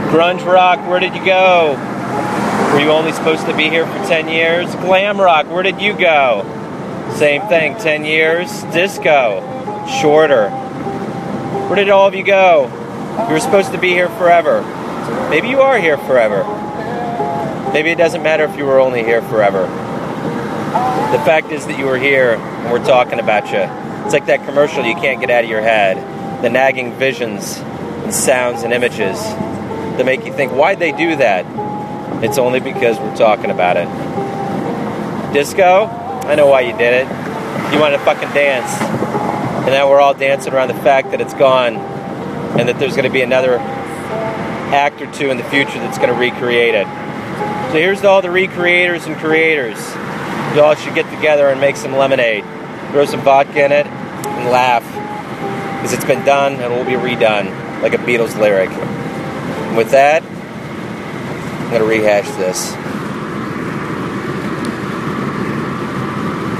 Grunge rock, where did you go? Were you only supposed to be here for 10 years? Glam rock, where did you go? Same thing, 10 years. Disco, shorter. Where did all of you go? You were supposed to be here forever. Maybe you are here forever. Maybe it doesn't matter if you were only here forever. The fact is that you were here and we're talking about you. It's like that commercial you can't get out of your head. The nagging visions and sounds and images that make you think, why'd they do that? It's only because we're talking about it. Disco? I know why you did it. You wanted to fucking dance. And now we're all dancing around the fact that it's gone and that there's going to be another act or two in the future that's going to recreate it. So here's to all the recreators and creators. You all should get together and make some lemonade. Throw some vodka in it and laugh. Because it's been done and it will be redone, like a Beatles lyric. And with that, I'm going to rehash this.